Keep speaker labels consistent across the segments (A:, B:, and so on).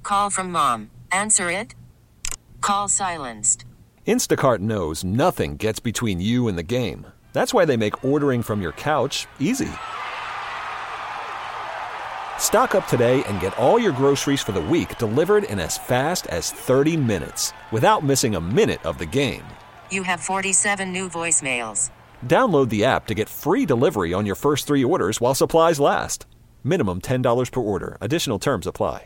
A: Call from mom. Answer it. Call silenced.
B: Instacart knows nothing gets between you and the game. That's why they make ordering from your couch easy. Stock up today and get all your groceries for the week delivered in as fast as 30 minutes without missing a minute of the game.
A: You have 47 new voicemails.
B: Download the app to get free delivery on your first 3 orders while supplies last. Minimum $10 per order. Additional terms apply.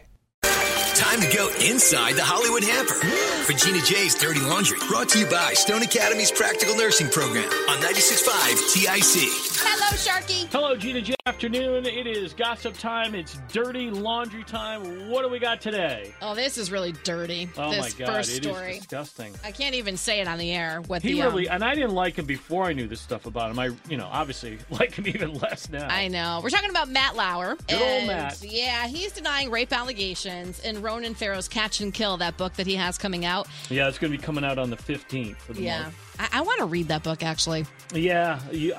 C: Time to go inside the Hollywood Hamper for Gina J's Dirty Laundry. Brought to you by Stone Academy's Practical Nursing Program on 96.5 TIC.
D: Hello, Sharky.
E: Hello, Gina J. Afternoon. It is gossip time. It's dirty laundry time. What do we got today?
D: Oh, this is really dirty.
E: Oh,
D: this
E: my God.
D: first
E: It
D: story.
E: is disgusting.
D: I can't even say it on the air.
E: And I didn't like him before I knew this stuff about him. I obviously like him even less now.
D: I know. We're talking about Matt Lauer.
E: Good old Matt.
D: Yeah, he's denying rape allegations in Ronan Farrow's Catch and Kill, that book that he has coming out.
E: Yeah, it's going to be coming out on the 15th for the month.
D: I want to read that book, actually.
E: Yeah,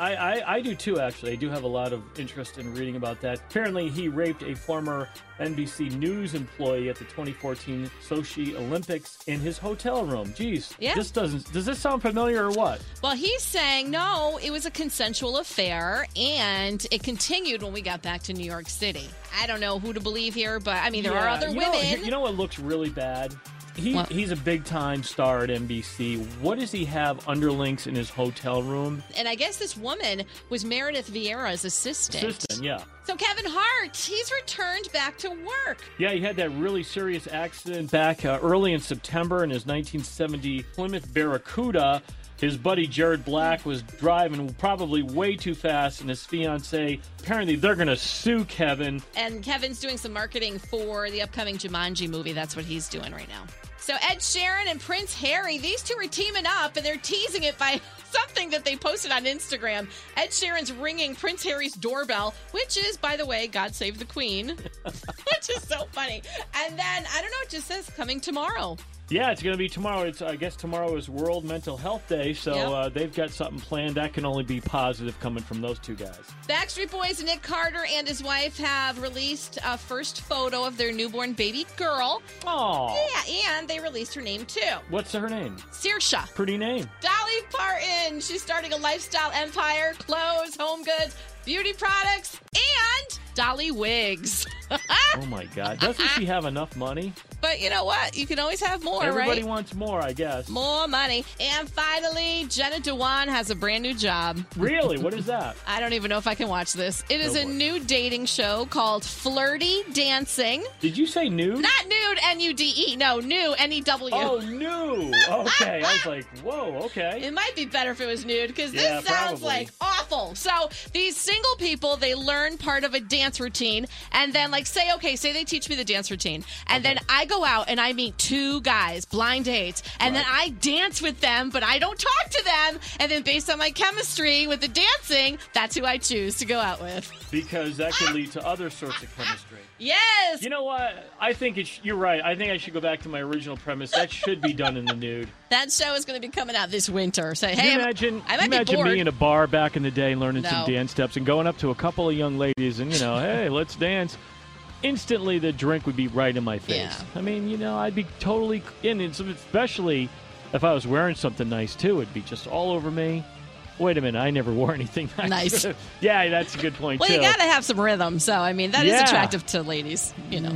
E: I do too, actually. I do have a lot of interest in reading about that. Apparently, he raped a former NBC News employee at the 2014 Sochi Olympics in his hotel room. Jeez.
D: Yeah.
E: Does this sound familiar or what?
D: Well, he's saying, no, it was a consensual affair, and it continued when we got back to New York City. I don't know who to believe here, but, I mean, there are other women.
E: You know what looks really bad? He's a big-time star at NBC. What does he have underlinks in his hotel room?
D: And I guess this woman was Meredith Vieira's assistant.
E: Yeah.
D: So Kevin Hart, he's returned back to work.
E: Yeah, he had that really serious accident back early in September in his 1970 Plymouth Barracuda. His buddy Jared Black was driving probably way too fast, and his fiancée, apparently they're going to sue Kevin.
D: And Kevin's doing some marketing for the upcoming Jumanji movie. That's what he's doing right now. So Ed Sheeran and Prince Harry, these two are teaming up, and they're teasing it by something that they posted on Instagram. Ed Sheeran's ringing Prince Harry's doorbell, which is, by the way, God Save the Queen, which is so funny. And then, I don't know, it just says coming tomorrow.
E: Yeah, it's going to be tomorrow. I guess tomorrow is World Mental Health Day, so they've got something planned. That can only be positive coming from those two guys.
D: Backstreet Boys' Nick Carter and his wife have released a first photo of their newborn baby girl.
E: Aww.
D: Yeah, and they released her name, too.
E: What's her name?
D: Saoirse.
E: Pretty name.
D: Dolly Parton. She's starting a lifestyle empire, clothes, home goods, beauty products, and Dolly wigs.
E: Oh, my God. Doesn't she have enough money?
D: But you know what? You can always have more,
E: Everybody
D: right?
E: wants more, I guess.
D: More money. And finally, Jenna Dewan has a brand new job.
E: Really? What is that?
D: I don't even know if I can watch this. It is a new dating show called Flirty Dancing.
E: Did you say nude?
D: Not nude, N-U-D-E. No, new, N-E-W.
E: Oh, new. Okay. I was like, whoa, okay.
D: It might be better if it was nude, because this sounds like awful. So these single people, they learn part of a dance routine, and then say they teach me the dance routine, and then I go out and I meet two guys, blind dates, and then I dance with them, but I don't talk to them, and then based on my chemistry with the dancing, that's who I choose to go out with.
E: Because that can lead to other sorts of chemistry.
D: Yes!
E: You know what? I think you're right. I think I should go back to my original premise. That should be done in the nude.
D: That show is going to be coming out this winter. So,
E: hey,
D: I might be bored.
E: Me in a bar back in the day learning some dance steps and going up to a couple of young ladies and, hey, let's dance. Instantly, the drink would be right in my face.
D: Yeah.
E: I mean, I'd be totally in, especially if I was wearing something nice, too. It'd be just all over me. Wait a minute, I never wore anything nice. Yeah, that's a good point,
D: too. Well, you got to have some rhythm, so, that is attractive to ladies,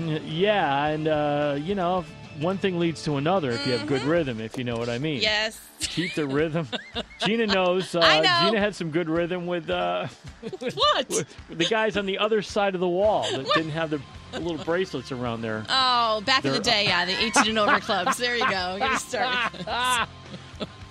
E: Yeah, and, one thing leads to another if you have good rhythm, if you know what I mean.
D: Yes.
E: Keep the rhythm. Gina knows.
D: I know.
E: Gina had some good rhythm with
D: what?
E: With the guys on the other side of the wall that didn't have the little bracelets around there.
D: Oh, back in the day, the 18 and over clubs. There you go. Get started.